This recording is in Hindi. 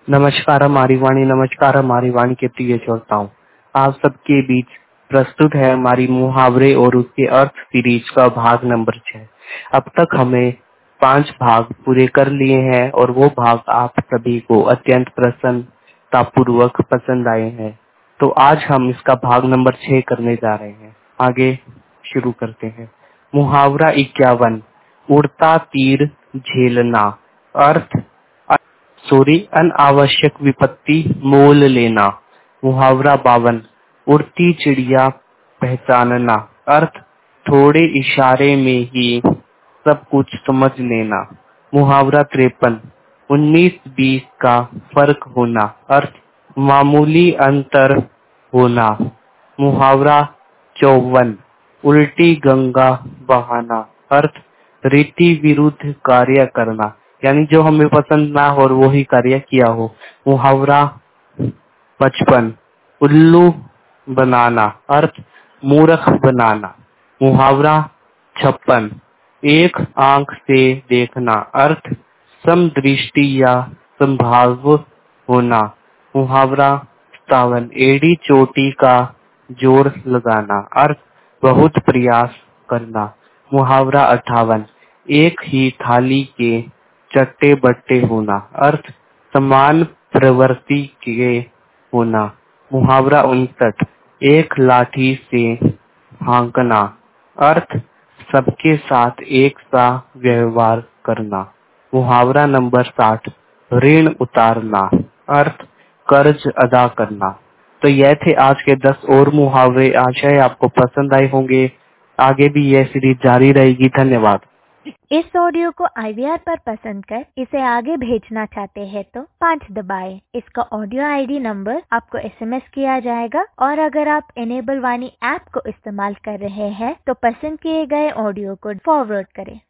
नमस्कार हमारी वाणी, नमस्कार हमारी वाणी के प्रिय श्रोताओं। आप सबके बीच प्रस्तुत है हमारी मुहावरे और उसके अर्थ सीरीज का भाग नंबर 6। अब तक हमें 5 भाग पूरे कर लिए हैं और वो भाग आप सभी को अत्यंत प्रसन्नतापूर्वक पसंद आए हैं। तो आज हम इसका भाग नंबर 6 करने जा रहे हैं। आगे शुरू करते हैं। मुहावरा 51, उड़ता तीर झेलना। अर्थ अनावश्यक विपत्ति मोल लेना। मुहावरा 52, उड़ती चिड़िया पहचानना। अर्थ थोड़े इशारे में ही सब कुछ समझ लेना। मुहावरा 53, 19-20 का फर्क होना। अर्थ मामूली अंतर होना। मुहावरा 54, उल्टी गंगा बहाना। अर्थ रीति विरुद्ध कार्य करना, यानी जो हमें पसंद ना हो और वो ही कार्य किया हो। मुहावरा 55, उल्लू बनाना। अर्थ मूर्ख बनाना। मुहावरा 56, एक आंख से देखना। अर्थ समदृष्टि या संभाव होना। मुहावरा 57, एड़ी चोटी का जोर लगाना। अर्थ बहुत प्रयास करना। मुहावरा 58, एक ही थाली के चट्टे बट्टे होना। अर्थ समान प्रवृत्ति के होना। मुहावरा 59, एक लाठी से हाँकना। अर्थ सबके साथ एक सा व्यवहार करना। मुहावरा नंबर 60, ऋण उतारना। अर्थ कर्ज अदा करना। तो यह थे आज के 10 और मुहावरे। आशा है आपको पसंद आए होंगे। आगे भी यह सीरीज जारी रहेगी। धन्यवाद। इस ऑडियो को IVR पर पसंद कर इसे आगे भेजना चाहते हैं तो 5 दबाएं। इसका ऑडियो ID नंबर आपको SMS किया जाएगा और अगर आप इनेबल वाणी ऐप को इस्तेमाल कर रहे हैं तो पसंद किए गए ऑडियो को फॉरवर्ड करें।